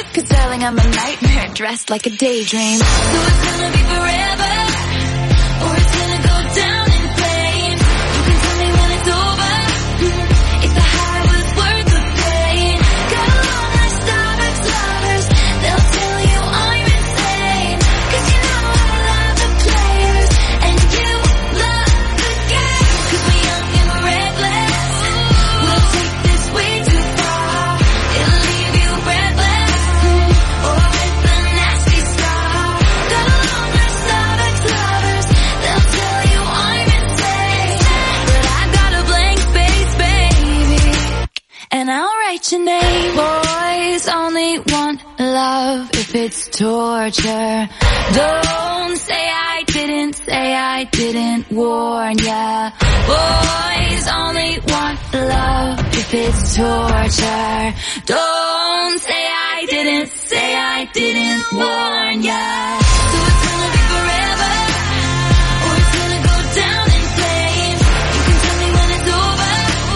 'Cause darling, I'm a nightmare dressed like a daydream. So it's gonna be forever, or it's gonna go down in flames. You can tell me when it's over, if the high was worth the pain. Got a long list of ex-lovers, they'll tell you I'm insane. 'Cause you know I love the players, and you love the game. 'Cause we're young and we're reckless, we'll take this way too far. It'll leave you breathless, or with a nasty scar. Got a long list of ex-lovers, they'll tell you I'm insane. But I've got a blank space, baby, and I'll write your name. Boys only want love if it's torture. Don't say I didn't warn ya. Boys only want love if it's torture. Don't say I didn't warn ya. So it's gonna be forever, or it's gonna go down in flames. You can tell me when it's over,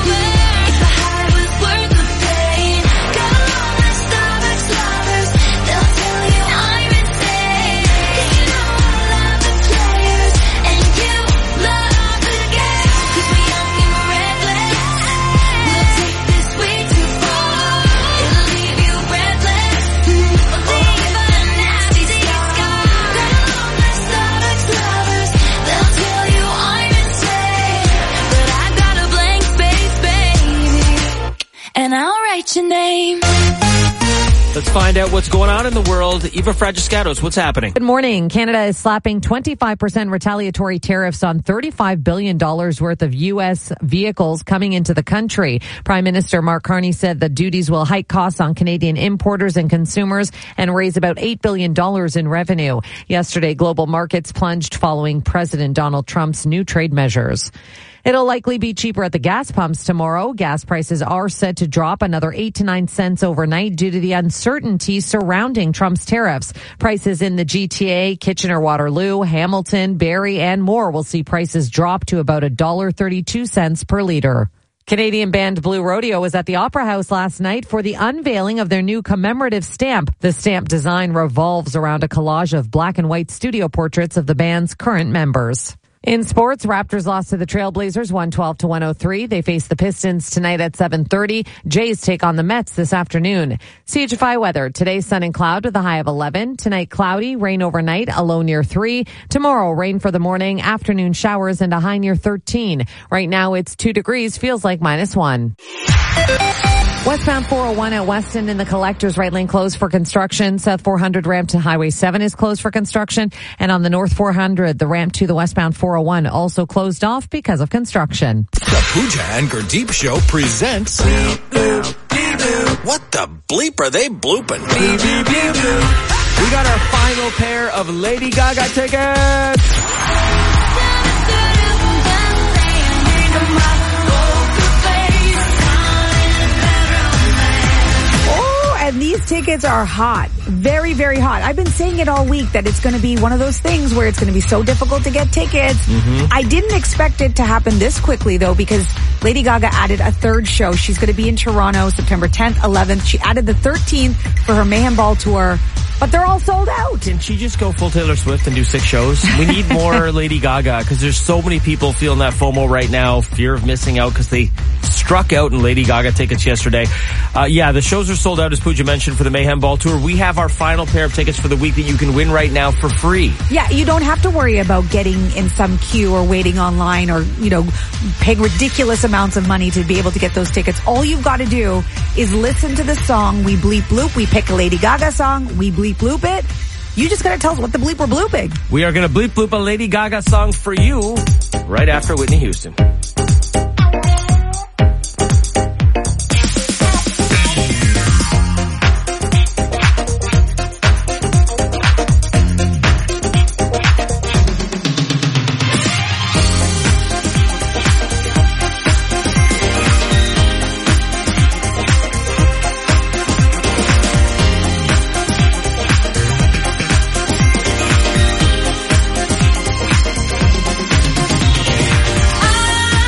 if the high was worth the pain. Got a long list of ex-lovers, they'll tell you I'm insane. 'Cause you know I love the players, and you love the game. 'Cause we're young and we're reckless, we'll take this way too far. It'll leave you breathless, or with a nasty scar. Got a long list of ex-lovers, they'll tell you I'm insane. But I've got a blank space, baby, and I'll write your name. Let's find out what's going on in the world. Eva Fragiscatos, what's happening? Good morning. Canada is slapping 25% retaliatory tariffs on $35 billion worth of U.S. vehicles coming into the country. Prime Minister Mark Carney said the duties will hike costs on Canadian importers and consumers and raise about $8 billion in revenue. Yesterday, global markets plunged following President Donald Trump's new trade measures. It'll likely be cheaper at the gas pumps tomorrow. Gas prices are set to drop another 8 to 9 cents overnight due to the uncertainty surrounding Trump's tariffs. Prices in the GTA, Kitchener-Waterloo, Hamilton, Barrie, and more will see prices drop to about $1.32 per litre. Canadian band Blue Rodeo was at the Opera House last night for the unveiling of their new commemorative stamp. The stamp design revolves around a collage of black and white studio portraits of the band's current members. In sports, Raptors lost to the Trailblazers 112-103. They face the Pistons tonight at 7:30. Jays take on the Mets this afternoon. CHFI weather. Today, sun and cloud with a high of 11. Tonight, cloudy, rain overnight, a low near 3. Tomorrow, rain for the morning, afternoon showers, and a high near 13. Right now, it's 2 degrees, feels like -1. Westbound 401 at Weston in the Collectors right lane closed for construction. South 400 ramp to Highway 7 is closed for construction. And on the North 400, the ramp to the westbound 401 also closed off because of construction. The Pooja and Gurdeep Show presents What the bleep are they blooping? We got our final pair of Lady Gaga tickets. And these tickets are hot. Very, very hot. I've been saying it all week that it's going to be one of those things where it's going to be so difficult to get tickets. I didn't expect it to happen this quickly, though, because Lady Gaga added a third show. She's going to be in Toronto September 10th, 11th. She added the 13th for her Mayhem Ball tour. But they're all sold out. Didn't she just go full Taylor Swift and do 6 shows? We need more Lady Gaga because there's so many people feeling that FOMO right now, fear of missing out because they struck out in Lady Gaga tickets yesterday. The shows are sold out, as Pooja mentioned, for the Mayhem Ball Tour. We have our final pair of tickets for the week that you can win right now for free. Yeah, you don't have to worry about getting in some queue or waiting online or, paying ridiculous amounts of money to be able to get those tickets. All you've got to do is listen to the song We Bleep Bloop. We pick a Lady Gaga song. We bleep bloop it. You just got to tell us what the bleep we're blooping. We are going to bleep bloop a Lady Gaga song for you right after Whitney Houston. I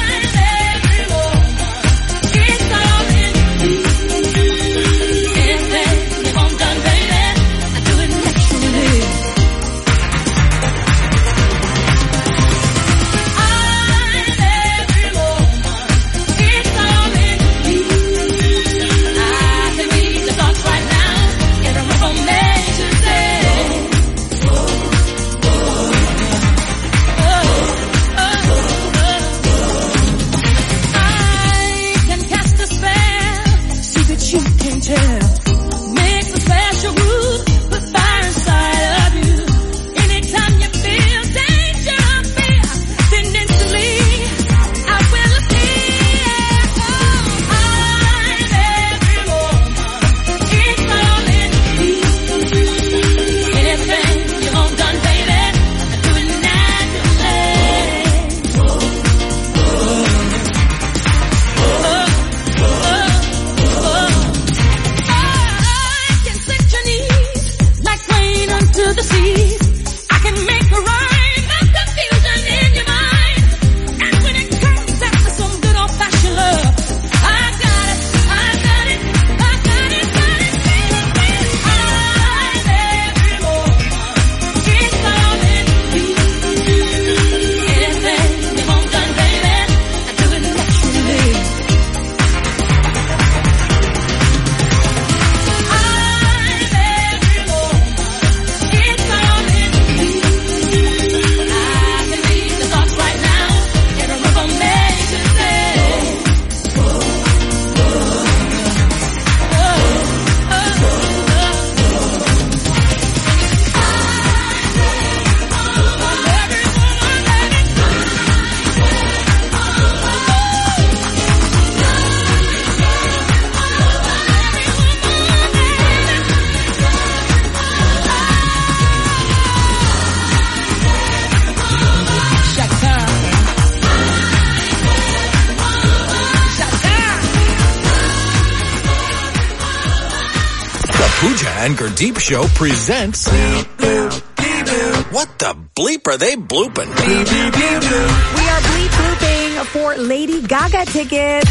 Pooja and Gurdeep Show presents What the Bleep Are They Bloopin'? We are bleep blooping for Lady Gaga tickets.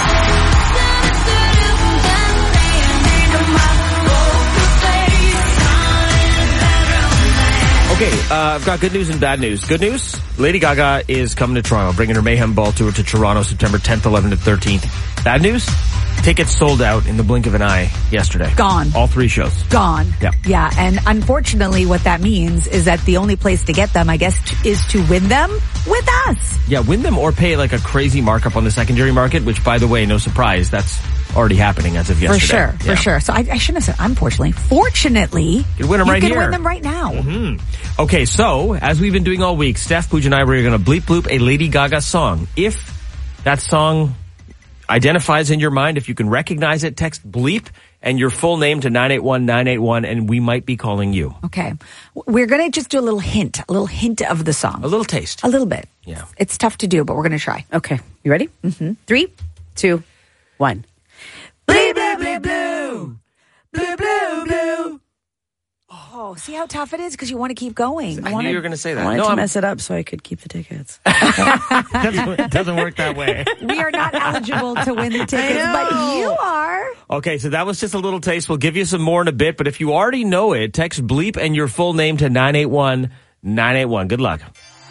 Okay, I've got good news and bad news. Good news, Lady Gaga is coming to Toronto, bringing her Mayhem Ball Tour to Toronto September 10th, 11th, and 13th. Bad news, tickets sold out in the blink of an eye yesterday. Gone. All 3 shows. Gone. Yeah. Yeah, and unfortunately what that means is that the only place to get them, I guess, is to win them with us. Yeah, win them or pay like a crazy markup on the secondary market, which, by the way, no surprise, that's already happening as of yesterday. For sure. So I shouldn't have said unfortunately. Fortunately, you can win them right you here. can win them right now. Mm-hmm. Okay, so as we've been doing all week, Steph, Pooja, and I were going to bleep bloop a Lady Gaga song. If that song identifies in your mind, if you can recognize it, text bleep and your full name to 981-981, and we might be calling you. Okay. We're going to just do a little hint of the song. A little taste. A little bit. Yeah. It's tough to do, but we're going to try. Okay. You ready? Mm-hmm. 3, 2, 1. Blue, blue, blue, blue. Blue, blue, blue. Oh, see how tough it is? Because you want to keep going. I knew you were going to say that. I wanted to mess it up so I could keep the tickets. It doesn't work that way. We are not eligible to win the tickets, but you are. Okay, so that was just a little taste. We'll give you some more in a bit, but if you already know it, text bleep and your full name to 981-981. Good luck.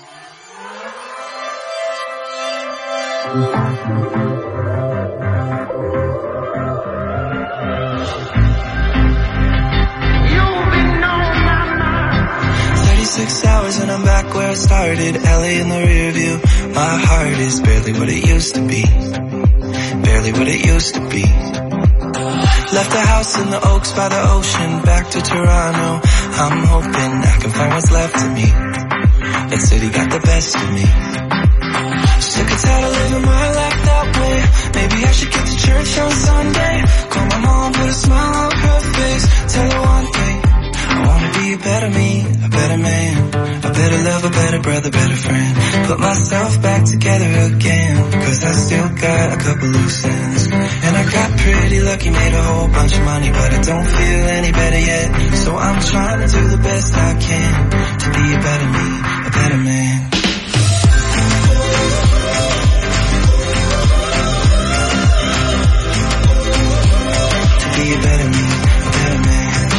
Hours and I'm back where I started, LA in the rear view. My heart is barely what it used to be. Barely what it used to be. Left the house in the Oaks by the ocean, back to Toronto. I'm hoping I can find what's left of me. That city got the best of me. Sick and tired of living my life that way. Maybe I should get to church on Sunday. Call my mom, put a smile on her face. Tell her one thing, I wanna be a better me, a better man, a better lover, better brother, better friend. Put myself back together again, cause I still got a couple loose ends. And I got pretty lucky, made a whole bunch of money, but I don't feel any better yet. So I'm trying to do the best I can, to be a better me, a better man. To be a better me, a better man.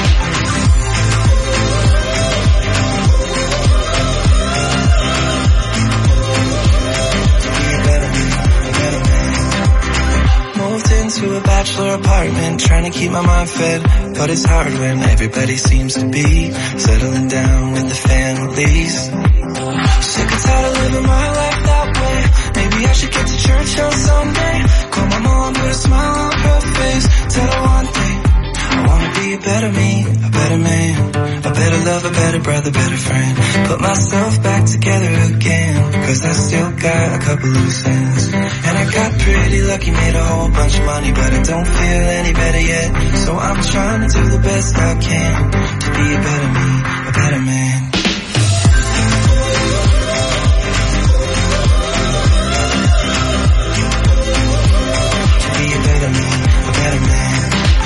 To a bachelor apartment, trying to keep my mind fed, but it's hard when everybody seems to be settling down with the families. Sick and tired of living my life that way. Maybe I should get to church on Sunday. Call my mom, put a smile on her face. Tell her one thing, I wanna be a better me, a better man, a better lover, better brother, better friend. Put myself back together again, cause I still got a couple loose ends. And I got pretty lucky, made a whole bunch of money, but I don't feel any better yet. So I'm trying to do the best I can, to be a better me, a better man. To be a better me, a better man.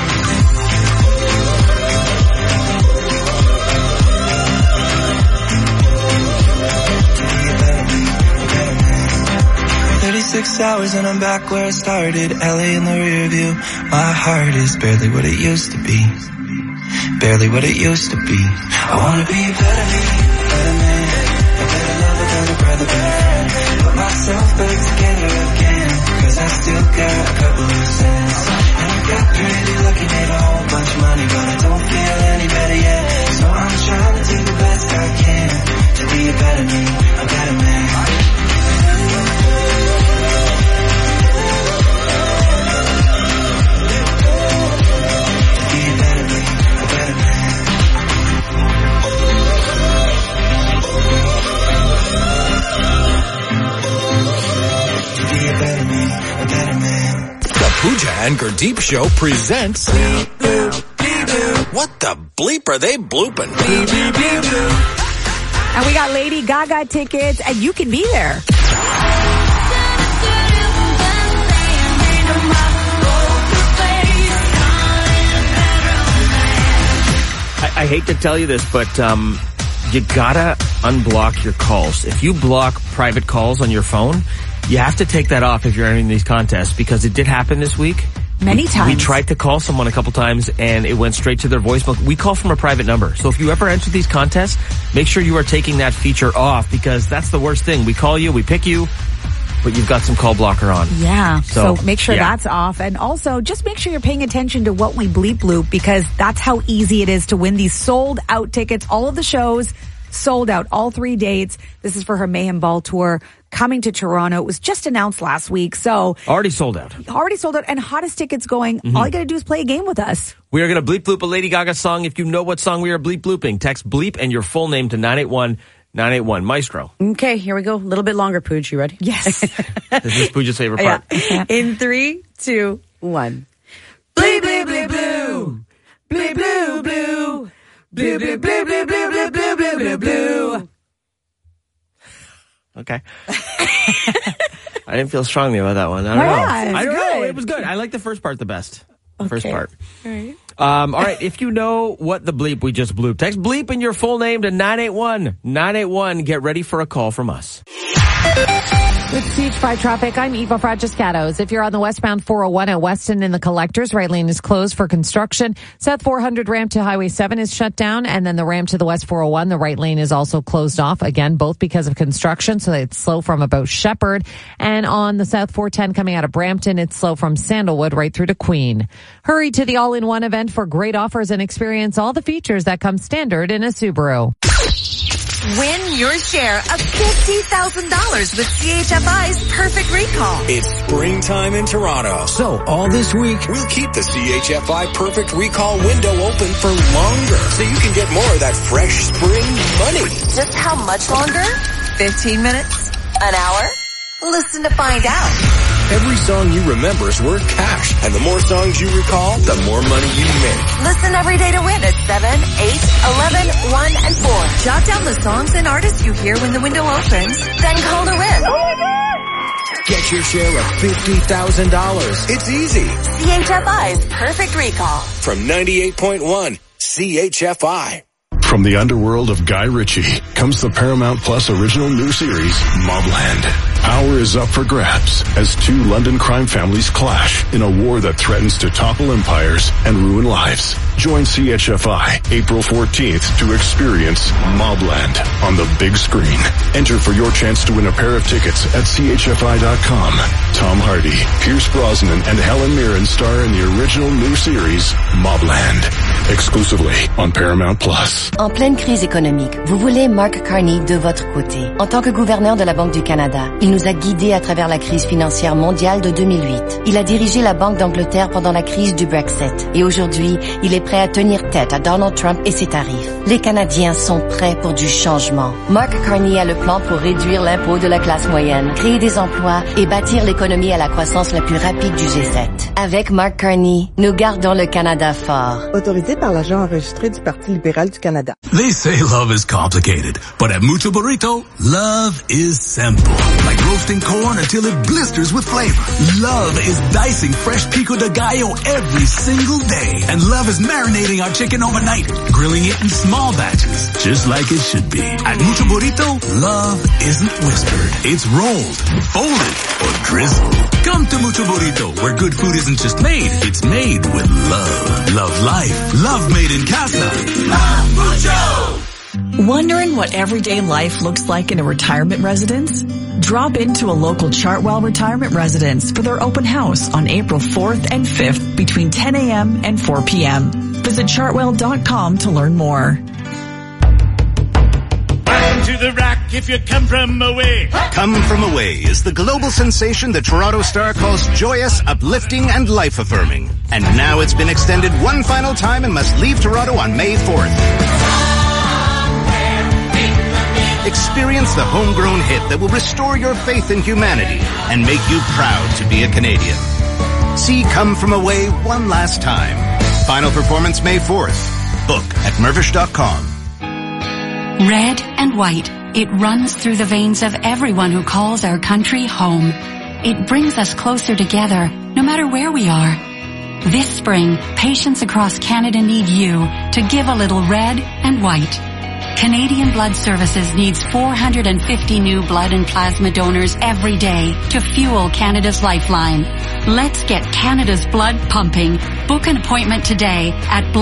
To be a better me, a better man. 36 hours and I'm back where I started, LA in the rear view. My heart is barely what it used to be. Barely what it used to be. I wanna be a better me, a better man, a better lover, better brother, better friend. Put myself back together again, cause I still got a couple loose ends. And I got pretty lucky, made a whole bunch of money, but I don't feel any better yet. So I'm trying to do the best I can, to be a better me, a better man. The Pooja and Gurdeep Show presents What the Bleep Are They Bloopin'? And we got Lady Gaga tickets, and you can be there. I hate to tell you this, but you gotta unblock your calls. If you block private calls on your phone, you have to take that off if you're entering these contests, because it did happen this week. Many times. We tried to call someone a couple times and it went straight to their voicemail. We call from a private number. So if you ever enter these contests, make sure you are taking that feature off, because that's the worst thing. We call you, we pick you, but you've got some call blocker on. Yeah. So make sure yeah. that's off. And also just make sure you're paying attention to what we bleep loop, because that's how easy it is to win these sold out tickets. All of the shows sold out, all 3 dates. This is for her Mayhem Ball tour coming to Toronto. It was just announced last week. So already sold out. And hottest tickets going. All you got to do is play a game with us. We are going to bleep loop a Lady Gaga song. If you know what song we are bleep looping, text bleep and your full name to 981-981. Maestro. Okay, here we go. A little bit longer, Pooj. You ready? Yes. This is Pooja's favorite part. Yeah. In 3, 2, 1. Bleep, bleep, bleep, blue. Bleep, blue, blue. Bleep, bleep, bleep, bleep, bleep, bleep, bleep, bleep, bleep, blue. Okay. I didn't feel strongly about that one. I don't know. It was good. I like the first part the best. First part. All right. All right. If you know what the bleep we just bleep, text bleep in your full name to 981-981. Get ready for a call from us. With CHY traffic, I'm Eva Fragiscatos. If you're on the westbound 401 at Weston in the Collectors, right lane is closed for construction. South 400 ramp to Highway 7 is shut down, and then the ramp to the West 401, the right lane is also closed off. Again, both because of construction, so it's slow from about Shepherd. And on the South 410 coming out of Brampton, it's slow from Sandalwood right through to Queen. Hurry to the all-in-one event for great offers and experience all the features that come standard in a Subaru. Win your share of $50,000 with CHFI's Perfect Recall. It's springtime in Toronto. So all this week, we'll keep the CHFI Perfect Recall window open for longer, so you can get more of that fresh spring money. Just how much longer? 15 minutes? An hour? Listen to find out. Every song you remember is worth cash, and the more songs you recall, the more money you make. Listen every day to win at 7, 8, 11, 1, and 4. Jot down the songs and artists you hear when the window opens, then call to win. Get your share of $50,000. It's easy. CHFI's Perfect Recall. From 98.1 CHFI. From the underworld of Guy Ritchie comes the Paramount Plus original new series, Mobland. Power is up for grabs as two London crime families clash in a war that threatens to topple empires and ruin lives. Join CHFI April 14th to experience Mobland on the big screen. Enter for your chance to win a pair of tickets at CHFI.com. Tom Hardy, Pierce Brosnan, and Helen Mirren star in the original new series, Mobland. Exclusively on Paramount Plus. En pleine crise économique, vous voulez Mark Carney de votre côté. En tant que gouverneur de la Banque du Canada, il nous a guidés à travers la crise financière mondiale de 2008. Il a dirigé la Banque d'Angleterre pendant la crise du Brexit. Et aujourd'hui, il est prêt à tenir tête à Donald Trump et ses tarifs. Les Canadiens sont prêts pour du changement. Mark Carney a le plan pour réduire l'impôt de la classe moyenne, créer des emplois et bâtir l'économie à la croissance la plus rapide du G7. Avec Mark Carney, nous gardons le Canada fort. Autorisé par l'agent enregistré du Parti libéral du Canada. They say love is complicated, but at Mucho Burrito, love is simple. Like roasting corn until it blisters with flavor. Love is dicing fresh pico de gallo every single day. And love is marinating our chicken overnight, grilling it in small batches, just like it should be. At Mucho Burrito, love isn't whispered. It's rolled, folded, or drizzled. Come to Mucho Burrito, where good food isn't just made, it's made with love. Love life. Love made in casa. Love Mucho! Wondering what everyday life looks like in a retirement residence? Drop into a local Chartwell retirement residence for their open house on April 4th and 5th between 10 a.m. and 4 p.m. Visit chartwell.com to learn more. To the rack if you come from away. Come From Away is the global sensation the Toronto Star calls joyous, uplifting, and life-affirming. And now it's been extended one final time and must leave Toronto on May 4th. Experience the homegrown hit that will restore your faith in humanity and make you proud to be a Canadian. See Come From Away one last time. Final performance May 4th. Book at Mirvish.com. Red and white, it runs through the veins of everyone who calls our country home. It brings us closer together, no matter where we are. This spring, patients across Canada need you to give a little red and white. Canadian Blood Services needs 450 new blood and plasma donors every day to fuel Canada's lifeline. Let's get Canada's blood pumping. Book an appointment today at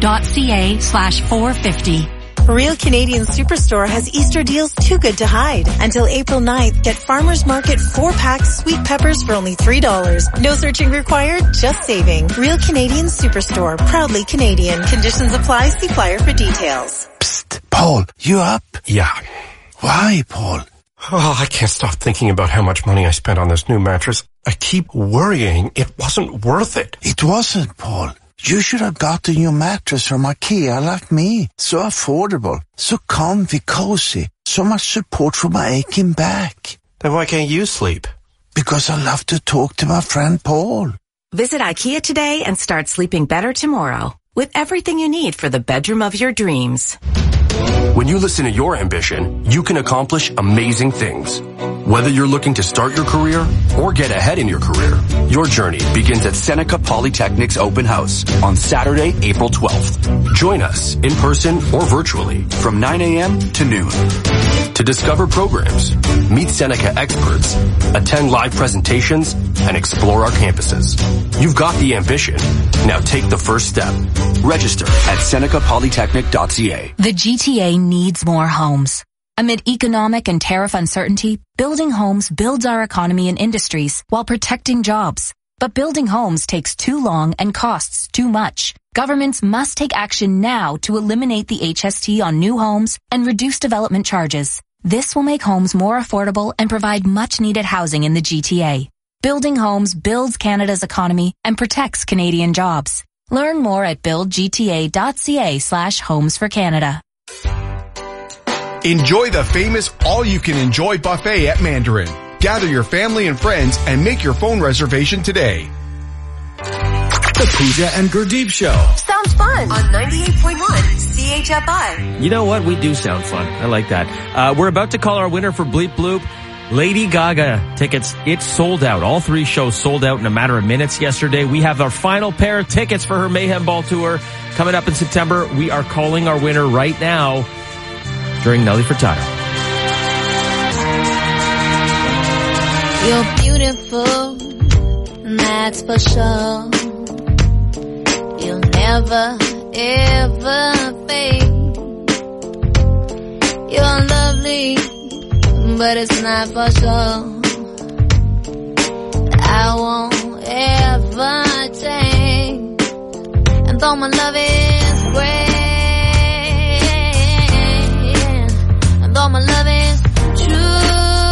blood.ca/450. Real Canadian Superstore has Easter deals too good to hide. Until April 9th, get Farmer's Market 4-pack sweet peppers for only $3. No searching required, just saving. Real Canadian Superstore, proudly Canadian. Conditions apply. See flyer for details. Psst, Paul, you up? Yeah. Why, Paul? Oh, I can't stop thinking about how much money I spent on this new mattress. I keep worrying it wasn't worth it. It wasn't, Paul. You should have gotten your mattress from IKEA like me. So affordable, so comfy, cozy, so much support for my aching back. Then why can't you sleep? Because I love to talk to my friend Paul. Visit IKEA today and start sleeping better tomorrow with everything you need for the bedroom of your dreams. When you listen to your ambition, you can accomplish amazing things. Whether you're looking to start your career or get ahead in your career, your journey begins at Seneca Polytechnic's open house on Saturday, April 12th. Join us in person or virtually from 9 a.m. to noon. To discover programs, meet Seneca experts, attend live presentations, and explore our campuses. You've got the ambition. Now take the first step. Register at senecapolytechnic.ca. The GTA needs more homes. Amid economic and tariff uncertainty, building homes builds our economy and industries while protecting jobs. But building homes takes too long and costs too much. Governments must take action now to eliminate the HST on new homes and reduce development charges. This will make homes more affordable and provide much-needed housing in the GTA. Building homes builds Canada's economy and protects Canadian jobs. Learn more at buildgta.ca/homes for Canada. Enjoy the famous all-you-can-enjoy buffet at Mandarin. Gather your family and friends and make your phone reservation today. The Pooja and Gurdeep Show. Sounds fun on 98.1 CHFI. You know what? We do sound fun. I like that. We're about to call our winner for Bleep Bloop. Lady Gaga tickets. It's sold out. All 3 shows sold out in a matter of minutes yesterday. We have our final pair of tickets for her Mayhem Ball Tour coming up in September. We are calling our winner right now during Nelly Furtado. You're beautiful, that's for sure. You'll never, ever fade. You're lovely, but it's not for sure. I won't ever change. And though my love is great, and though my love is true,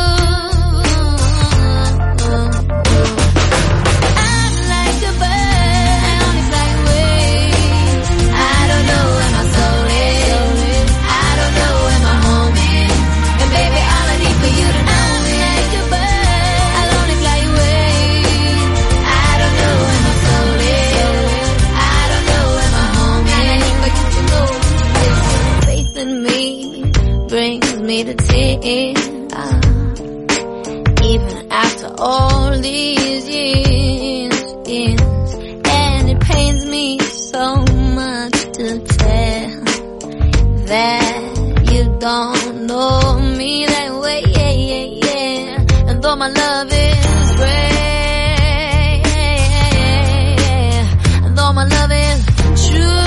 me to tears, even after all these years, and it pains me so much to tell that you don't know me that way, and though my love is great, and though my love is true,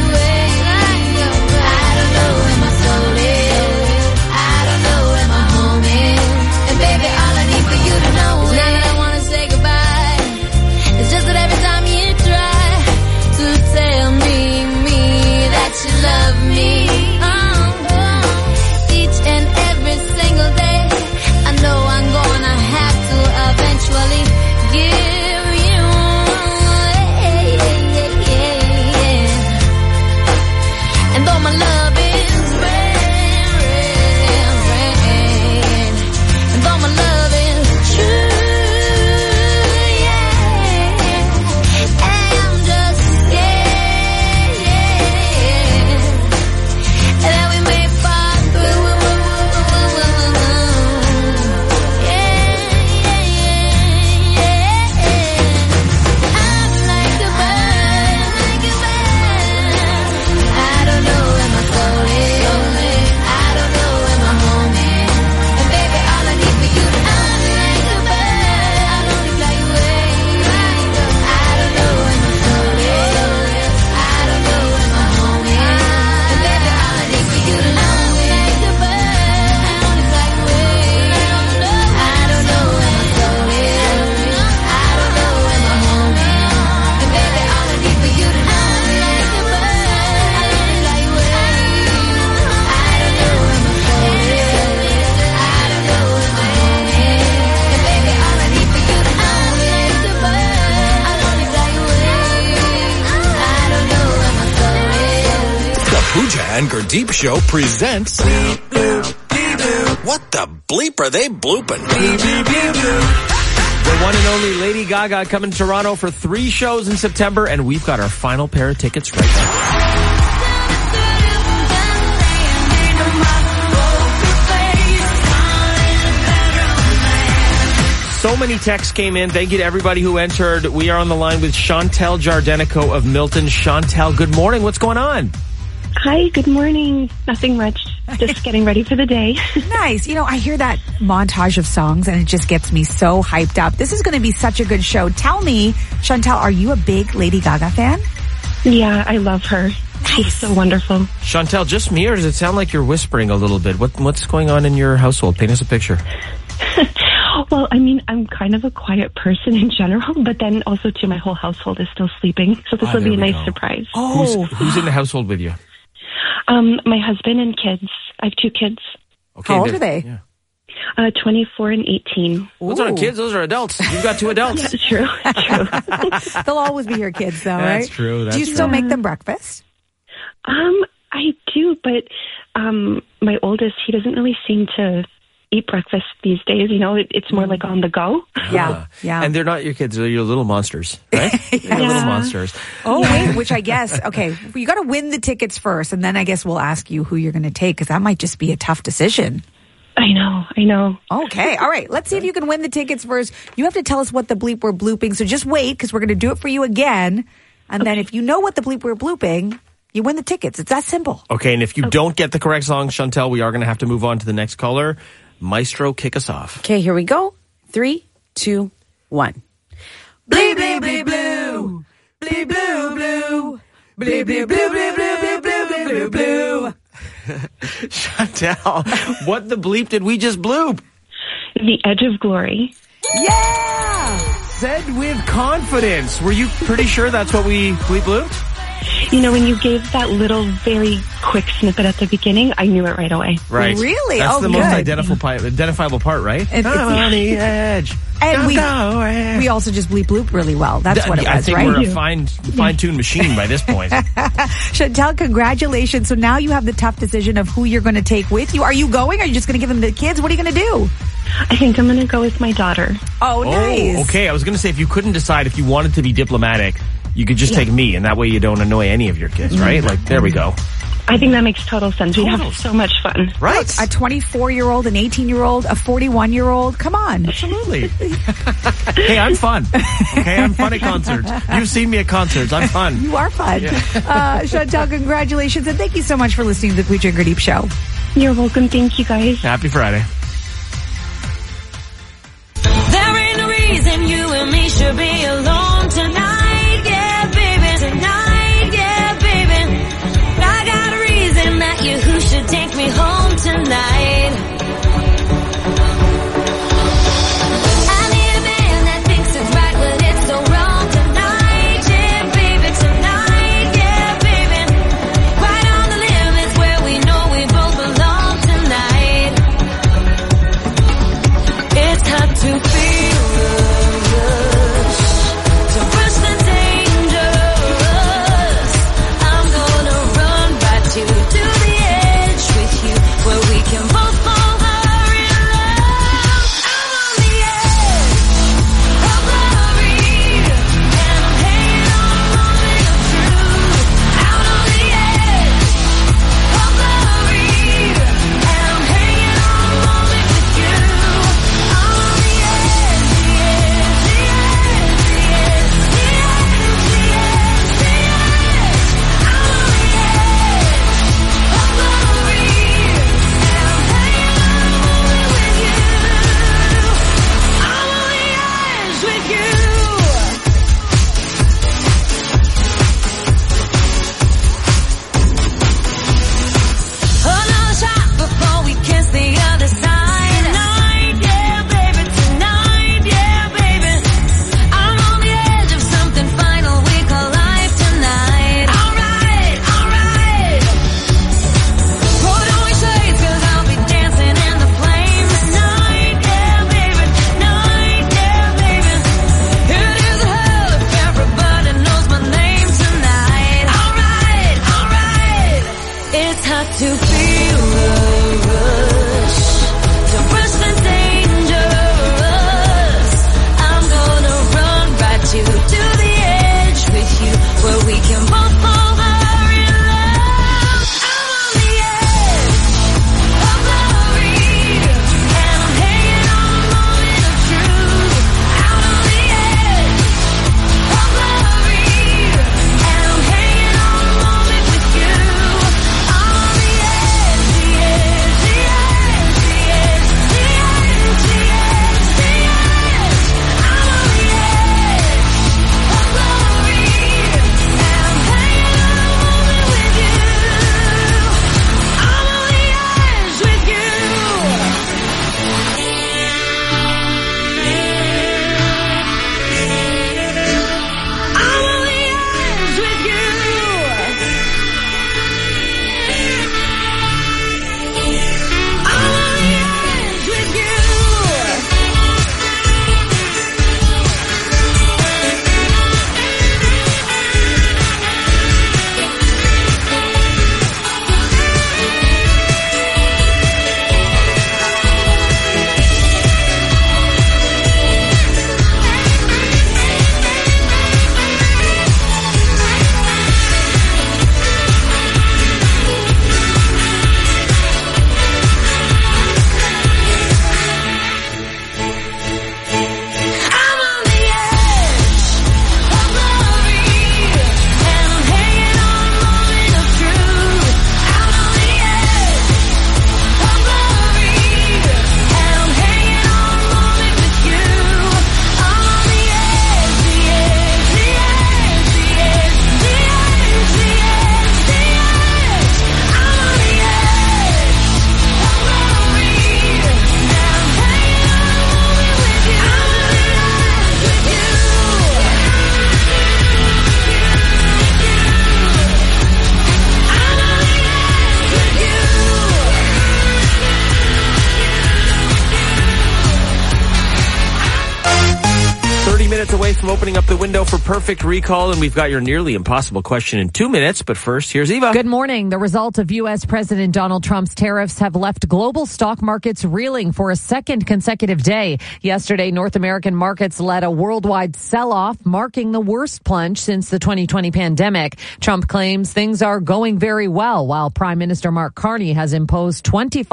home and Gurdeep Show presents What the Bleep Are They Bloopin'? The one and only Lady Gaga coming to Toronto for 3 shows in September, and we've got our final pair of tickets right now. So many texts came in. Thank you to everybody who entered. We are on the line with Chantel Jardenico of Milton. Chantel, good morning. What's going on? Hi, good morning. Nothing much. Just getting ready for the day. Nice. You know, I hear that montage of songs and it just gets me so hyped up. This is going to be such a good show. Tell me, Chantel, are you a big Lady Gaga fan? Yeah, I love her. She's so wonderful. Chantel, just me, or does it sound like you're whispering a little bit? What's going on in your household? Paint us a picture. Well, I mean, I'm kind of a quiet person in general, but then also too, my whole household is still sleeping. So this will be a nice surprise. Oh, who's in the household with you? My husband and kids. I have 2 kids. Okay, how old are they? Yeah. 24 and 18. Those aren't kids, those are adults. You've got 2 adults. That's true. They'll always be your kids, though, right? That's true. Do you still make them breakfast? I do, but my oldest, he doesn't really seem to eat breakfast these days. You know, it's more like on the go. Yeah. And they're not your kids, they're your little monsters, right? They're little monsters. Oh, wait, which I guess, okay, you got to win the tickets first, and then I guess we'll ask you who you're going to take, because that might just be a tough decision. I know. Okay, all right. Let's see if you can win the tickets first. You have to tell us what the bleep we're blooping, so just wait, because we're going to do it for you again. And then if you know what the bleep we're blooping, you win the tickets. It's that simple. Okay, and if you don't get the correct song, Chantel, we are going to have to move on to the next caller. Maestro, kick us off. Okay, here we go. 3, 2, 1. Bleep, bleep, bleep, blue. Bleep, blue, blue. Bleep, bleep, blue, blue, blue, blue, blue, blue, blue. Chantel, what the bleep did we just bloop? The Edge of Glory. Yeah! Said with confidence. Were you pretty sure that's what we blooped? You know, when you gave that little, very quick snippet at the beginning, I knew it right away. Right. Really? That's the good. most identifiable part, right? I'm on the edge. And we also just bleep bloop really well. That's what it was, I think right? we're a fine-tuned machine by this point. Chantel, congratulations. So now you have the tough decision of who you're going to take with you. Are you going? Are you just going to give them the kids? What are you going to do? I think I'm going to go with my daughter. Oh, nice. Okay. I was going to say, if you couldn't decide, if you wanted to be diplomatic, you could just take me, and that way you don't annoy any of your kids, right? Like, there we go. I think that makes total sense. We have so much fun. Right. A 24-year-old, an 18-year-old, a 41-year-old. Come on. Absolutely. Hey, I'm fun. Okay, I'm fun at concerts. You've seen me at concerts. I'm fun. You are fun. Yeah. Chantel, congratulations, and thank you so much for listening to the Pooja and Gurdeep Show. You're welcome. Thank you, guys. Happy Friday. There ain't no reason you and me should be alone tonight. Yeah, baby, tonight. Yeah, baby. I got a reason that you who should take me home tonight. I need a man that thinks it's right when it's so wrong tonight. Yeah, baby, tonight. Yeah, baby. Right on the limits where we know we both belong tonight. to feel the rush. To rush the dangerous. I'm gonna run right to the edge with you, where we can both fall in love. I'm on the edge of glory, and I'm hanging on a moment of truth. Out on the edge of glory, and I'm hanging on a moment with you. I'm on the edge, the edge, the edge, the edge, the edge, the edge, the edge. I'm on the edge of glory, and I'm hanging on a moment with you. I'm on the edge with you. I'm on the edge with you. I'm on the edge with you. 30 minutes away from opening up the window for Perfect Recall, and we've got your nearly impossible question in 2 minutes. But first, here's Eva. Good morning. The result of U.S. President Donald Trump's tariffs have left global stock markets reeling for a second consecutive day. Yesterday, North American markets led a worldwide sell-off, marking the worst plunge since the 2020 pandemic. Trump claims things are going very well, while Prime Minister Mark Carney has imposed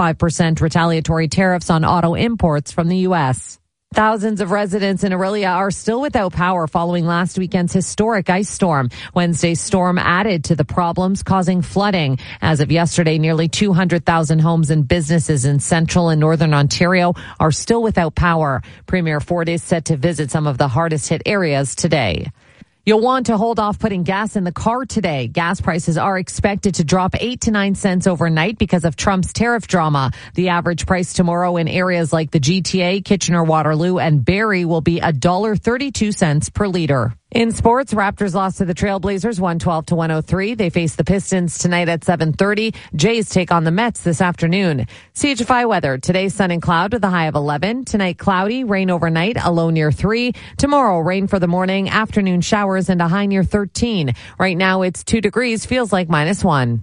25% retaliatory tariffs on auto imports from the U.S. Thousands of residents in Orillia are still without power following last weekend's historic ice storm. Wednesday's storm added to the problems, causing flooding. As of yesterday, nearly 200,000 homes and businesses in central and northern Ontario are still without power. Premier Ford is set to visit some of the hardest hit areas today. You'll want to hold off putting gas in the car today. Gas prices are expected to drop 8 to 9 cents overnight because of Trump's tariff drama. The average price tomorrow in areas like the GTA, Kitchener-Waterloo, and Barrie will be $1.32 per liter. In sports, Raptors lost to the Trailblazers 112-103. They face the Pistons tonight at 7:30. Jays take on the Mets this afternoon. CHFI weather. Today, sun and cloud with a high of 11. Tonight, cloudy, rain overnight, a low near 3. Tomorrow, rain for the morning, afternoon showers, and a high near 13. Right now, it's 2 degrees, feels like -1.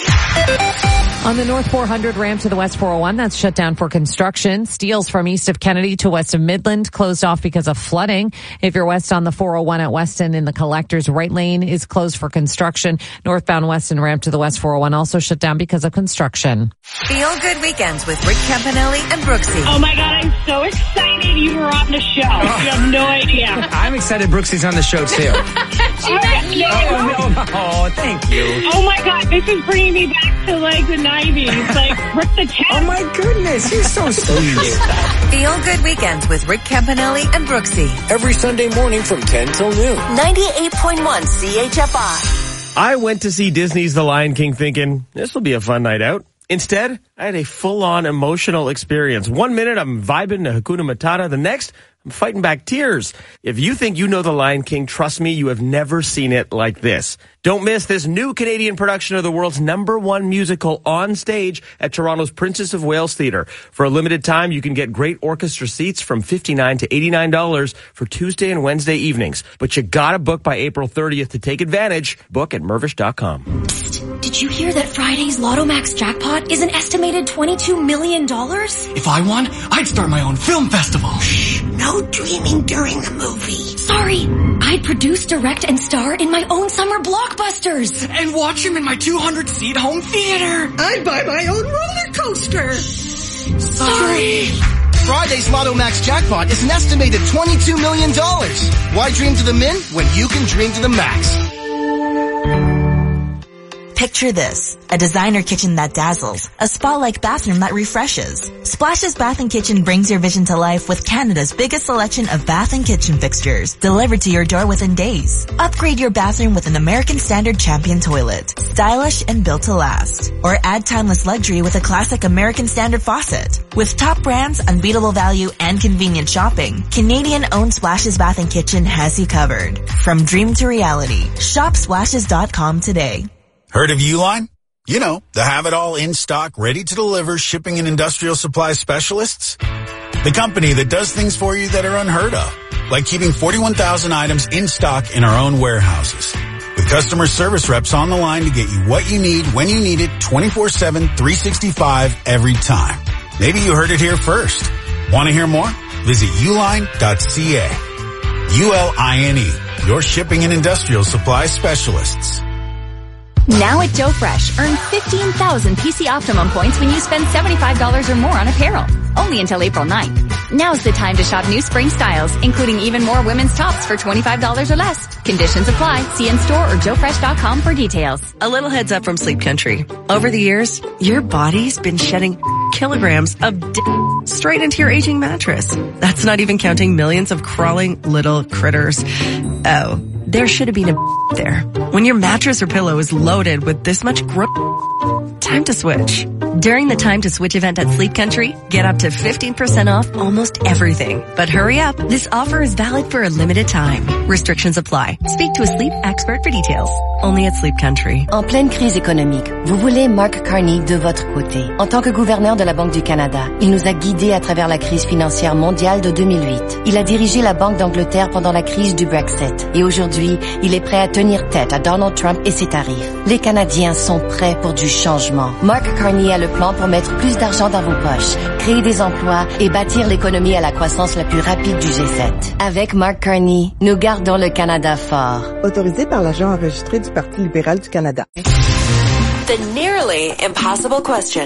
On the North 400 ramp to the West 401, that's shut down for construction. Steels from east of Kennedy to west of Midland closed off because of flooding. If you're west on the 401 at Weston in the collector's right lane is closed for construction. Northbound Weston ramp to the West 401 also shut down because of construction. Feel good weekends with Rick Campanelli and Brooksy. Oh my God, I'm so excited you were on the show. You have no idea. I'm excited Brooksy's on the show too. Oh, thank you. Oh my God, this is bringing me back to like the 90s, like Rick the Tent. Oh my goodness, you're so sweet. Feel good weekends with Rick Campanelli and Brooksy. Every Sunday morning from 10 till noon. 98.1 CHFI. I went to see Disney's The Lion King thinking, this will be a fun night out. Instead, I had a full-on emotional experience. 1 minute, I'm vibing to Hakuna Matata. The next, I'm fighting back tears. If you think you know The Lion King, trust me, you have never seen it like this. Don't miss this new Canadian production of the world's #1 musical on stage at Toronto's Princess of Wales Theatre. For a limited time, you can get great orchestra seats from $59 to $89 for Tuesday and Wednesday evenings. But you gotta book by April 30th to take advantage. Book at Mirvish.com. Did you hear that Friday's Lotto Max jackpot is an estimated $22 million? If I won, I'd start my own film festival. Shh, no dreaming during the movie. Sorry, I'd produce, direct, and star in my own summer blockbusters. And watch him in my 200-seat home theater. I'd buy my own roller coaster. Sorry. Friday's Lotto Max jackpot is an estimated $22 million. Why dream to the min when you can dream to the max? Picture this, a designer kitchen that dazzles, a spa-like bathroom that refreshes. Splash's Bath & Kitchen brings your vision to life with Canada's biggest selection of bath and kitchen fixtures, delivered to your door within days. Upgrade your bathroom with an American Standard Champion toilet, stylish and built to last. Or add timeless luxury with a classic American Standard faucet. With top brands, unbeatable value, and convenient shopping, Canadian-owned Splash's Bath & Kitchen has you covered. From dream to reality, shop splashes.com today. Heard of Uline? You know, the have-it-all in-stock, ready-to-deliver shipping and industrial supply specialists. The company that does things for you that are unheard of, like keeping 41,000 items in stock in our own warehouses. With customer service reps on the line to get you what you need when you need it 24/7, 365 every time. Maybe you heard it here first. Want to hear more? Visit uline.ca. ULINE, your shipping and industrial supply specialists. Now at Joe Fresh, earn 15,000 PC Optimum points when you spend $75 or more on apparel. Only until April 9th. Now's the time to shop new spring styles, including even more women's tops for $25 or less. Conditions apply. See in-store or joefresh.com for details. A little heads up from Sleep Country. Over the years, your body's been shedding kilograms of straight into your aging mattress. That's not even counting millions of crawling little critters. Oh, there should have been a there. When your mattress or pillow is loaded with this much time to switch. During the Time to Switch event at Sleep Country, get up to 15% off almost everything. But hurry up, this offer is valid for a limited time. Restrictions apply. Speak to a sleep expert for details. Only at Sleep Country. En pleine crise économique, vous voulez Mark Carney de votre côté. En tant que gouverneur de la Banque du Canada, il nous a guidés à travers la crise financière mondiale de 2008. Il a dirigé la Banque d'Angleterre pendant la crise du Brexit. Et aujourd'hui, il est prêt à tenir tête à Donald Trump et ses tarifs. Les Canadiens sont prêts pour du changement. Mark Carney a le plan pour mettre plus d'argent dans vos poches, créer des emplois et bâtir l'économie à la croissance la plus rapide du G7. Avec Mark Carney, nous gardons le Canada fort. Autorisé par l'agent enregistré du Parti libéral du Canada. The nearly impossible question.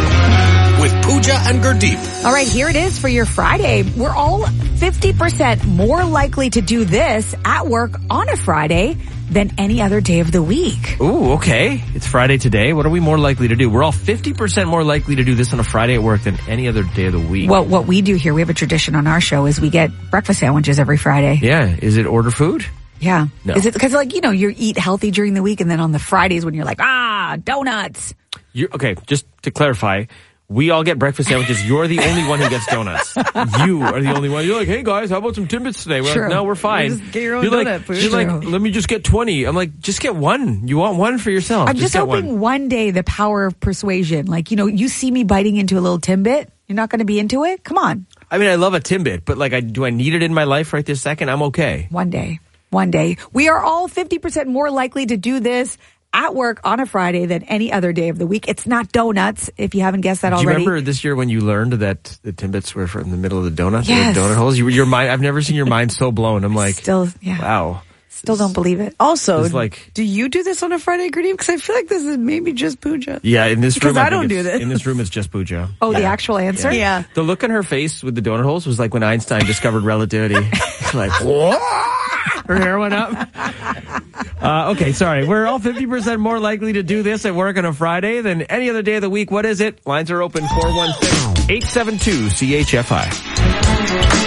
With Pooja and Gurdeep. All right, here it is for your Friday. We're all 50% more likely to do this at work on a Friday than any other day of the week. Ooh, okay. It's Friday today. What are we more likely to do? We're all 50% more likely to do this on a Friday at work than any other day of the week. Well, what we do here, we have a tradition on our show, is we get breakfast sandwiches every Friday. Yeah. Is it order food? Yeah. No. Is it because, like, you know, you eat healthy during the week, and then on the Fridays when you're like, donuts. Okay, just to clarify, we all get breakfast sandwiches. You're the only one who gets donuts. You are the only one. You're like, hey guys, how about some Timbits today? We're like, no, we're fine. Just get your own you're donut food. You're like, let me just get 20. I'm like, just get one. You want one for yourself. I'm just hoping one day the power of persuasion, like, you know, you see me biting into a little Timbit, you're not going to be into it? Come on. I mean, I love a Timbit, but like, do I need it in my life right this second? I'm okay. One day. We are all 50% more likely to do this at work on a Friday than any other day of the week. It's not donuts, if you haven't guessed that already. Do you remember this year when you learned that the Timbits were from the middle of the donut? Yes. The donut holes? Your mind, I've never seen your mind so blown. I'm like, wow. Still don't believe it. Also, like, do you do this on a Friday, Gurdeep? Because I feel like this is maybe just Pooja. Yeah, in this room. Because I don't do this. In this room, it's just Pooja. Oh, yeah. The actual answer? Yeah. The look on her face with the donut holes was like when Einstein discovered relativity. Like, what? Her hair went up. Okay, sorry. We're all 50% more likely to do this at work on a Friday than any other day of the week. What is it? Lines are open 416-872-CHFI.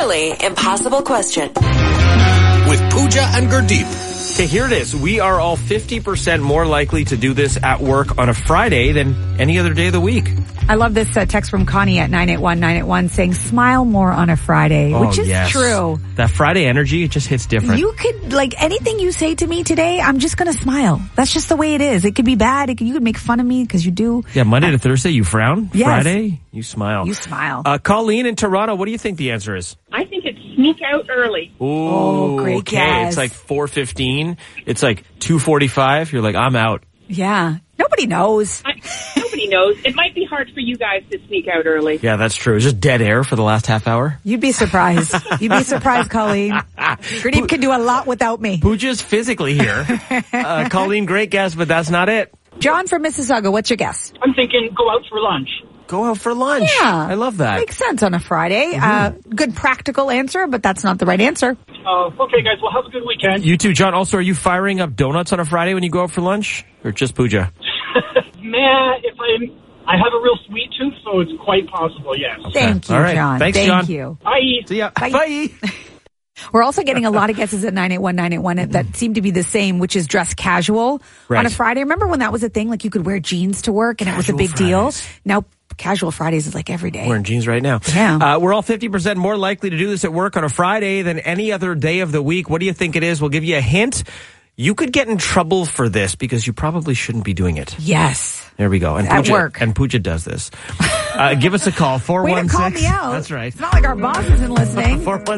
truly impossible question. With Pooja and Gurdeep. Okay, here it is. We are all 50% more likely to do this at work on a Friday than any other day of the week. I love this text from Connie at 981 saying, smile more on a Friday, which is true. That Friday energy, it just hits different. You could, anything you say to me today, I'm just going to smile. That's just the way it is. It could be bad. You could make fun of me because you do. Yeah, Monday to Thursday, you frown. Yes. Friday, you smile. You smile. Colleen in Toronto, what do you think the answer is? I think it's sneak out early. Ooh, great okay. guess. It's like 4:15. It's like 2:45. You're like, I'm out. Yeah. Nobody knows. Nobody knows. It might be hard for you guys to sneak out early. Yeah, that's true. It's just dead air for the last half hour. You'd be surprised. You'd be surprised, Colleen. Gurdeep can do a lot without me. Pooja's physically here. Colleen, great guess, but that's not it. John from Mississauga, what's your guess? I'm thinking go out for lunch. Go out for lunch. Yeah. I love that. Makes sense on a Friday. Good practical answer, but that's not the right answer. Okay, guys. Well, have a good weekend. You too, John. Also, are you firing up donuts on a Friday when you go out for lunch? Or just Pooja? Man, I have a real sweet tooth, so it's quite possible, yes. Thank you, All right. John. Thanks, Thank John. you. Bye. See ya. Bye. We're also getting a lot of guesses at 981 that seem to be the same, which is dress casual on a Friday. Remember when that was a thing? Like you could wear jeans to work and it was a big deal. Now, casual Fridays is like every day. Wearing jeans right now. Yeah. We're all 50% more likely to do this at work on a Friday than any other day of the week. What do you think it is? We'll give you a hint. You could get in trouble for this because you probably shouldn't be doing it. Yes. There we go. And at Pooja, work. And Pooja does this. Give us a call. 416. Way to call me out. That's right. It's not like our boss isn't listening.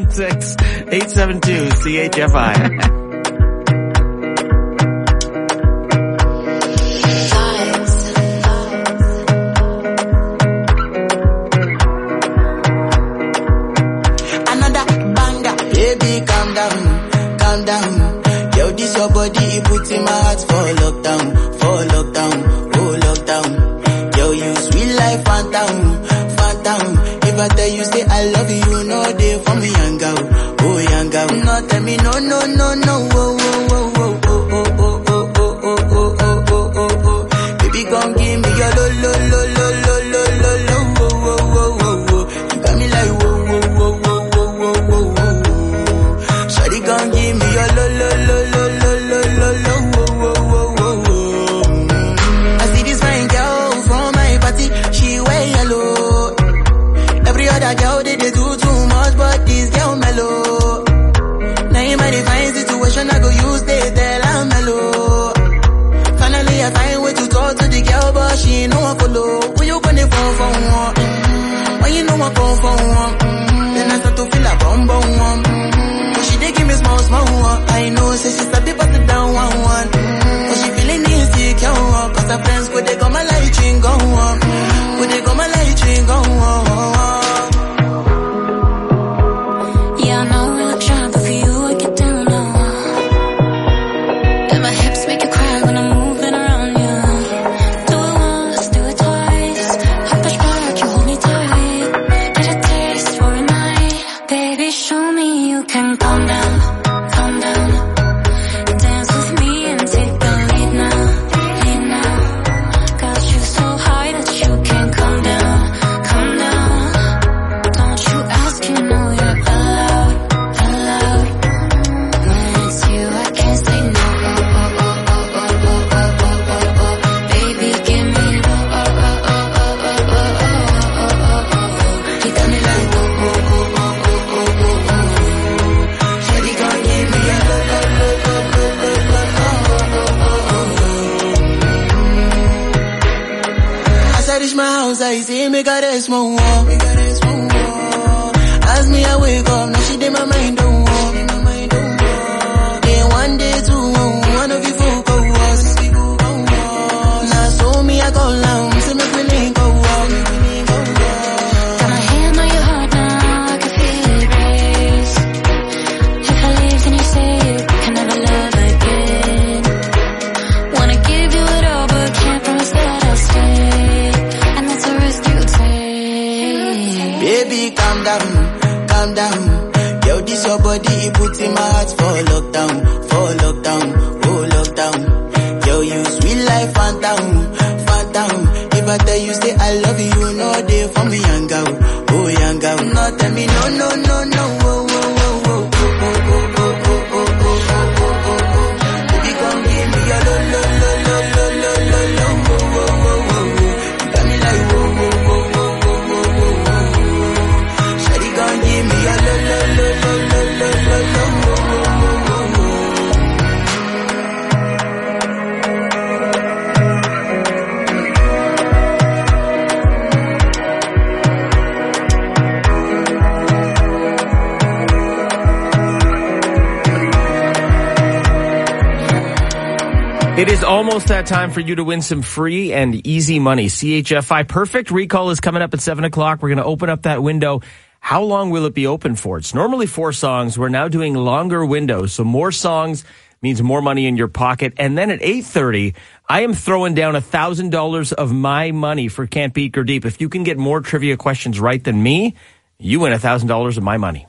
416-872-CHFI. Your body, it puts in my heart for lockdown, oh lockdown. Yo, you sweet life, phantom. If I tell you, say I love you, you know they for me, young girl, oh young girl. No, tell me, no, oh, baby, come give me your lo. You got me like, shawty, come give me your lo. I see this fine girl from my party, she wear yellow. Every other girl they do too much, but this girl mellow. Now in my divine situation, I go use they tell I'm mellow. Finally I find way to talk to the girl, but she ain't no one follow. When you gonna phone for one? When you know I phone for one? Then I start to feel a bum. She dey give me small one. I know, say she's a bit busted down one. But she feeling insecure, cause her friends would they come my light ring go on. Would they come my light ring go on. Yeah, I know we look sharp, but for you I get down low. And my hips make you cry when I'm moving around you. Do it once, do it twice. I push back, you hold me tight. Get a taste for a night. Baby, show me you can calm down. Dance with me and take the lead now. Got you so high that you can't come down. Don't you ask, you know you're allowed. When it's you, I can't say no. Baby, give me you got me like Shawty gon' give me a As I reach my house, I see me got a small wall. As me I wake up, now she did my mind don't walk. Then one day two, one of you folk go was. Now so me I go down, so me willing go walk. got my hand on your heart now, I can feel it race. If I leave, then you say you can never love again. Wanna give you it all, but can't promise that I'll stay. And that's a risk you take. Baby, calm down. Yo, this your body, it puts in my heart for lockdown, oh lockdown. Yo, you sweet life, phantom. If I tell you, say I love you, you know they for me, young girl, oh young hang out. No, tell me no, no, no, no. Oh, oh, oh, oh, oh, oh, oh, oh, oh, oh, oh, oh. Baby, come give me your lo, lo, lo, lo, lo, lo, lo, lo. Oh, oh, oh, oh, oh. You got me like oh, oh, oh, oh, oh, oh, oh, oh. Shawty, come give me your lo, lo, lo, lo, lo, lo, lo, lo. Oh, oh, oh, oh, oh. It is almost that time for you to win some free and easy money. CHFI Perfect Recall is coming up at 7 o'clock. We're going to open up that window. How long will it be open for? It's normally 4 songs. We're now doing longer windows. So more songs means more money in your pocket. And then at 8:30, I am throwing down $1,000 of my money for Can't Beat Gurdeep. If you can get more trivia questions right than me, you win $1,000 of my money.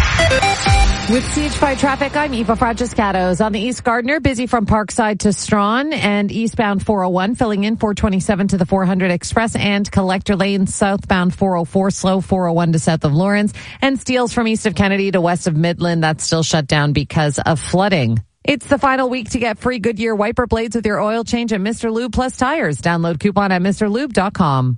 With CH5 traffic, I'm Eva Fragiscatos. On the East Gardiner, busy from Parkside to Strawn and eastbound 401, filling in 427 to the 400 Express and Collector Lane, southbound 404, slow 401 to south of Lawrence, and Steeles from east of Kennedy to west of Midland. That's still shut down because of flooding. It's the final week to get free Goodyear wiper blades with your oil change at Mr. Lube Plus Tires. Download coupon at MrLube.com.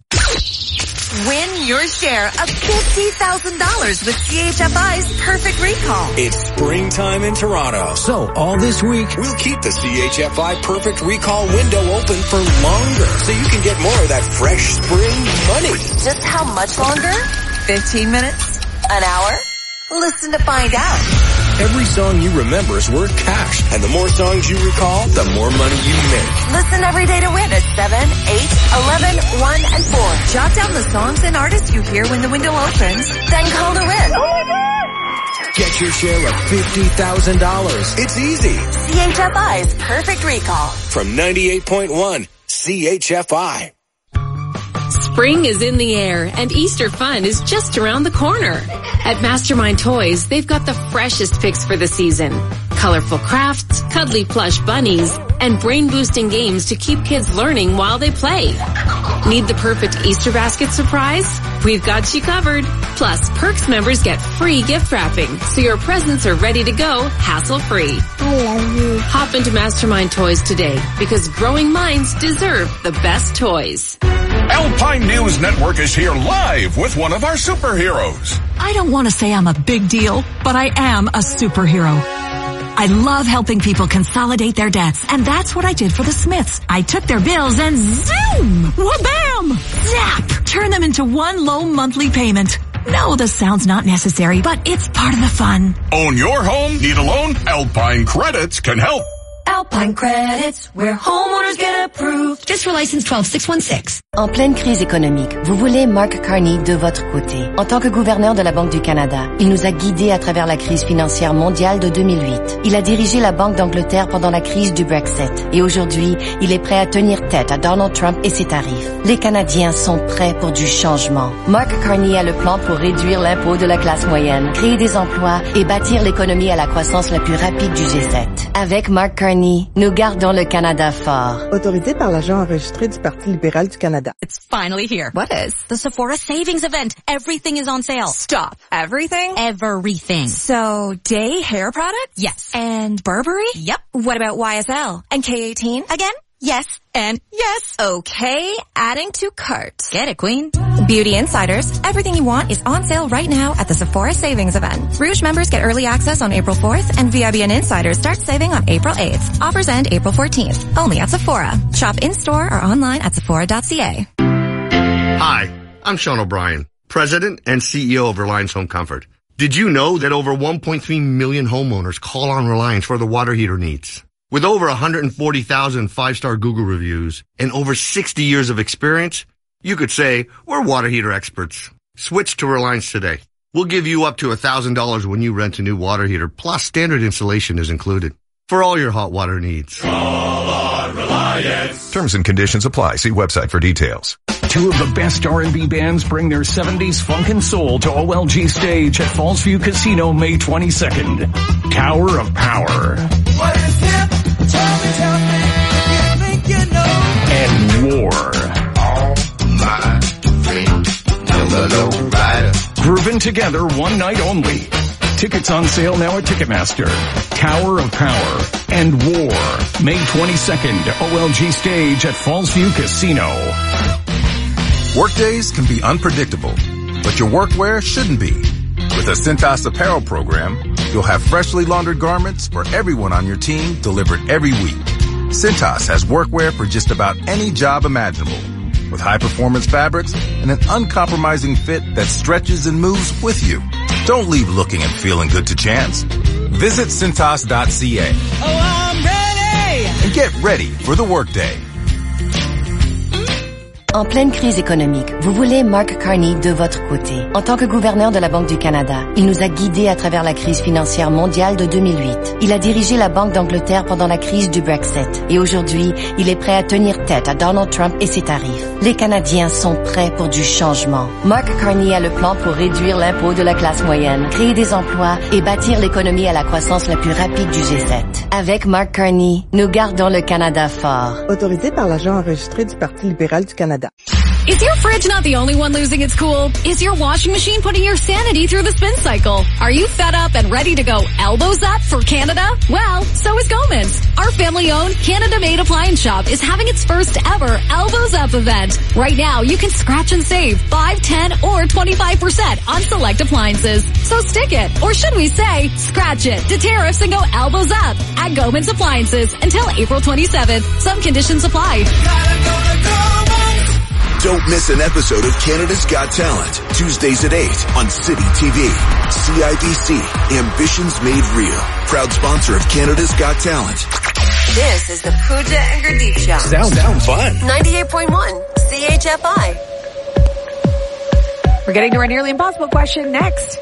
Win your share of $50,000 with CHFI's Perfect Recall. It's springtime in Toronto. So all this week, we'll keep the CHFI Perfect Recall window open for longer so you can get more of that fresh spring money. Just how much longer? 15 minutes? An hour? Listen to find out. Every song you remember is worth cash. And the more songs you recall, the more money you make. Listen every day to win at 7, 8, 11, 1, and 4. Jot down the songs and artists you hear when the window opens. Then call to win. Get your share of $50,000. It's easy. CHFI's Perfect Recall. From 98.1 CHFI. Spring is in the air and Easter fun is just around the corner. At Mastermind Toys, they've got the freshest picks for the season. Colorful crafts, cuddly plush bunnies, and brain-boosting games to keep kids learning while they play. Need the perfect Easter basket surprise? We've got you covered. Plus, Perks members get free gift wrapping, so your presents are ready to go hassle-free. I love you. Hop into Mastermind Toys today, because growing minds deserve the best toys. Alpine News Network is here live with one of our superheroes. I don't want to say I'm a big deal, but I am a superhero. I love helping people consolidate their debts, and that's what I did for the Smiths. I took their bills and zoom! Wha-bam! Zap! Turn them into one low monthly payment. No, the sound's not necessary, but it's part of the fun. Own your home? Need a loan? Alpine Credits can help. Alpine Credits, where homeowners get approved. Just for license 12616. En pleine crise économique, vous voulez Mark Carney de votre côté. En tant que gouverneur de la Banque du Canada, il nous a guidés à travers la crise financière mondiale de 2008. Il a dirigé la Banque d'Angleterre pendant la crise du Brexit. Et aujourd'hui, il est prêt à tenir tête à Donald Trump et ses tarifs. Les Canadiens sont prêts pour du changement. Mark Carney a le plan pour réduire l'impôt de la classe moyenne, créer des emplois et bâtir l'économie à la croissance la plus rapide du G7. Avec Mark Carney, nous gardons le Canada fort. Autorisé par l'agent enregistré du Parti libéral du Canada. It's finally here. What is? The Sephora Savings Event. Everything is on sale. Stop. Everything? Everything. So, Day hair products? Yes. And Burberry? Yep. What about YSL? And K18? Again? Yes. And yes. Okay, adding to cart. Get it, queen. Beauty Insiders. Everything you want is on sale right now at the Sephora Savings Event. Rouge members get early access on April 4th, and VIBN Insiders start saving on April 8th. Offers end April 14th. Only at Sephora. Shop in-store or online at Sephora.ca. Hi, I'm Sean O'Brien, President and CEO of Reliance Home Comfort. Did you know that over 1.3 million homeowners call on Reliance for their water heater needs? With over 140,000 five-star Google reviews and over 60 years of experience, you could say we're water heater experts. Switch to Reliance today. We'll give you up to $1,000 when you rent a new water heater, plus standard installation is included. For all your hot water needs. Call on Reliance. Terms and conditions apply. See website for details. Two of the best R&B bands bring their 70s funk and soul to OLG Stage at Fallsview Casino May 22nd. Tower of Power. What is hip? Tell me, you think you know. And War. All my friends, never low rider. Group Woven together one night only. Tickets on sale now at Ticketmaster. Tower of Power and War. May 22nd, OLG Stage at Fallsview Casino. Workdays can be unpredictable, but your workwear shouldn't be. With a Cintas apparel program, you'll have freshly laundered garments for everyone on your team delivered every week. Cintas has workwear for just about any job imaginable, with high-performance fabrics and an uncompromising fit that stretches and moves with you. Don't leave looking and feeling good to chance. Visit Cintas.ca. Oh, I'm ready! And get ready for the workday. En pleine crise économique, vous voulez Mark Carney de votre côté. En tant que gouverneur de la Banque du Canada, il nous a guidés à travers la crise financière mondiale de 2008. Il a dirigé la Banque d'Angleterre pendant la crise du Brexit. Et aujourd'hui, il est prêt à tenir tête à Donald Trump et ses tarifs. Les Canadiens sont prêts pour du changement. Mark Carney a le plan pour réduire l'impôt de la classe moyenne, créer des emplois et bâtir l'économie à la croissance la plus rapide du G7. Avec Mark Carney, nous gardons le Canada fort. Autorisé par l'agent enregistré du Parti libéral du Canada. Is your fridge not the only one losing its cool? Is your washing machine putting your sanity through the spin cycle? Are you fed up and ready to go elbows up for Canada? Well, so is Gomans. Our family-owned, Canada-made appliance shop is having its first ever Elbows Up event. Right now, you can scratch and save 5, 10, or 25% on select appliances. So stick it, or should we say, scratch it, to tariffs and go elbows up at Gomans Appliances until April 27th. Some conditions apply. Don't miss an episode of Canada's Got Talent, Tuesdays at 8 on City TV. CIBC, Ambitions Made Real. Proud sponsor of Canada's Got Talent. This is the Pooja and Gurdeep Show. Sound fun. 98.1 CHFI. We're getting to our nearly impossible question next.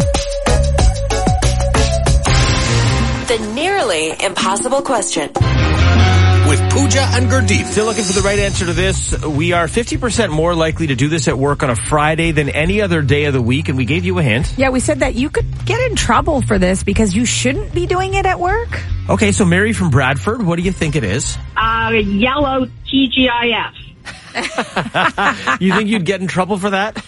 Impossible question. with Pooja and Gurdeep. Still looking for the right answer to this. We are 50% more likely to do this at work on a Friday than any other day of the week, and we gave you a hint. Yeah, we said that you could get in trouble for this because you shouldn't be doing it at work. Okay, so Mary from Bradford, what do you think it is? Yellow TGIF. You think you'd get in trouble for that?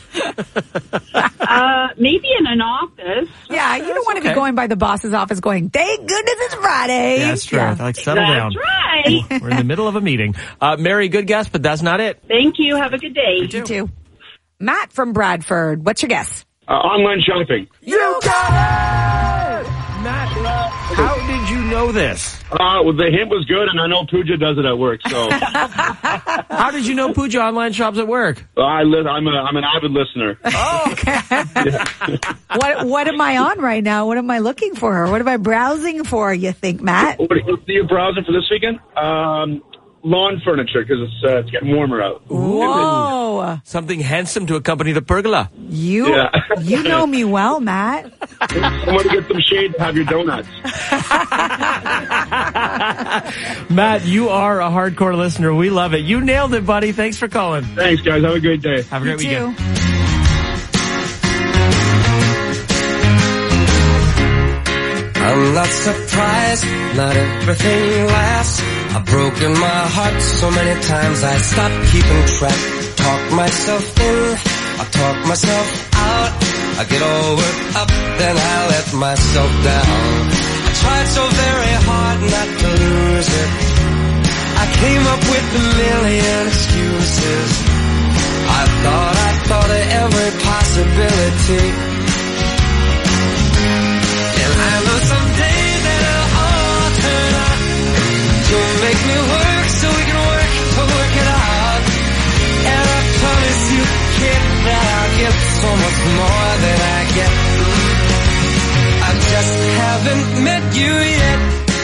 Maybe in an office. Yeah, you don't want to be going by the boss's office going, thank goodness it's Friday. Yeah, that's true. Yeah. Like, settle down. That's right. We're in the middle of a meeting. Mary, good guess, but that's not it. Thank you. Have a good day. You too. Matt from Bradford, what's your guess? Online shopping. You got it! Matt, how did you know this? Well, the hint was good, and I know Pooja does it at work, so. How did you know Pooja online shops at work? I'm an avid listener. Oh, okay. What am I on right now? What am I looking for? What am I browsing for, you think, Matt? What are you browsing for this weekend? Lawn furniture, because it's getting warmer out. Whoa. Something handsome to accompany the pergola. You know me well, Matt. Someone to get some shade to have your donuts. Matt, you are a hardcore listener. We love it. You nailed it, buddy. Thanks for calling. Thanks, guys. Have a great day. Have a great weekend. I'm not surprised, not everything lasts. I've broken my heart so many times I stopped keeping track. Talk myself in, I talk myself out. I get all worked up, then I let myself down. I tried so very hard not to lose it. I came up with a million excuses. I thought of every possibility. And I know someday that it'll all turn out. You'll make me work so we can work to work it out. And I promise you, kid, that I'll get so much more than I get. I just haven't met you yet.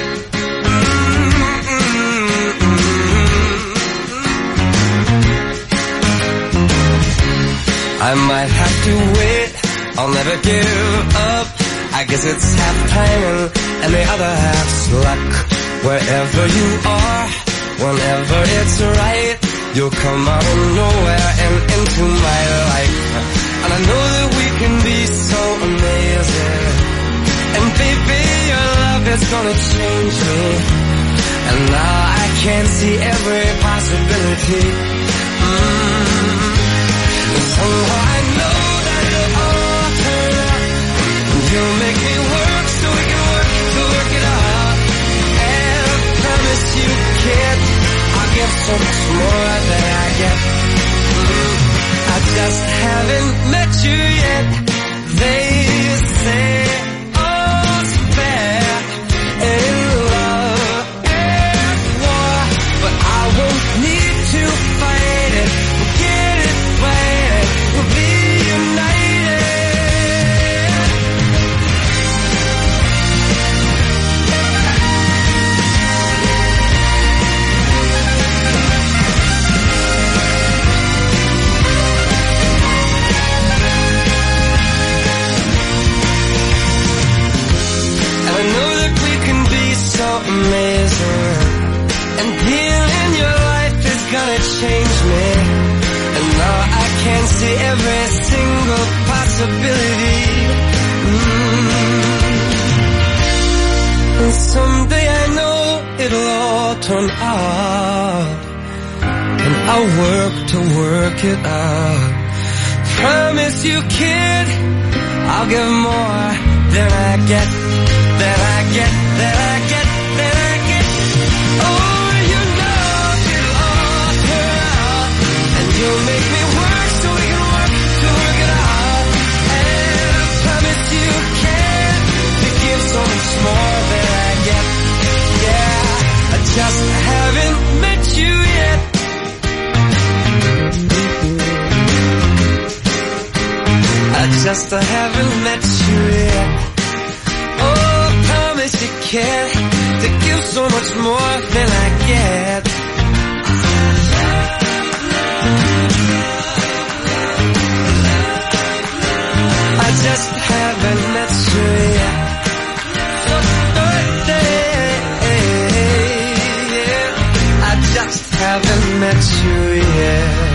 I might have to wait, I'll never give up. I guess it's half timing and the other half's luck. Wherever you are, whenever it's right, you'll come out of nowhere and into my life. And I know that we can be so amazing. And baby, your love is gonna change me. And now I can see every possibility. And somehow I know that it'll all turn out. You'll make me work so we can work to work it out. And I promise you, kid, I'll give so much more than I get. I just haven't met you yet. They say all's fair in love and war, but I won't need to fight it. Forget it, fight it. We'll be united. Amazing, and being in your life is gonna change me. And now I can see every single possibility. And someday I know it'll all turn out, and I'll work to work it out. Promise you, kid, I'll give more than I get, than I get, than I get. You'll make me work so we can work to work it out. And I promise you can to give so much more than I get. Yeah, I just haven't met you yet. I just haven't met you yet. Oh, I promise you can to give so much more than I get. I just haven't met you yet. miss you, yeah.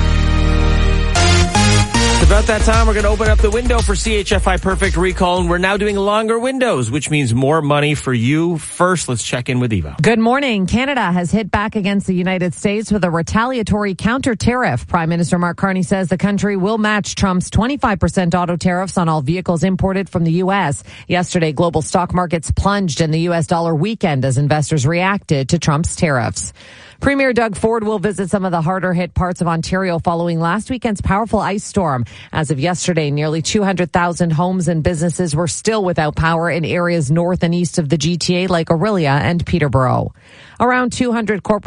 It's about that time we're going to open up the window for CHFI Perfect Recall, and we're now doing longer windows, which means more money for you. First, let's check in with Eva. Good morning. Canada has hit back against the United States with a retaliatory counter tariff. Prime Minister Mark Carney says the country will match Trump's 25% auto tariffs on all vehicles imported from the U.S. Yesterday, global stock markets plunged and the U.S. dollar weakened as investors reacted to Trump's tariffs. Premier Doug Ford will visit some of the harder hit parts of Ontario following last weekend's powerful ice storm. As of yesterday, nearly 200,000 homes and businesses were still without power in areas north and east of the GTA like Orillia and Peterborough. Around 200 corporate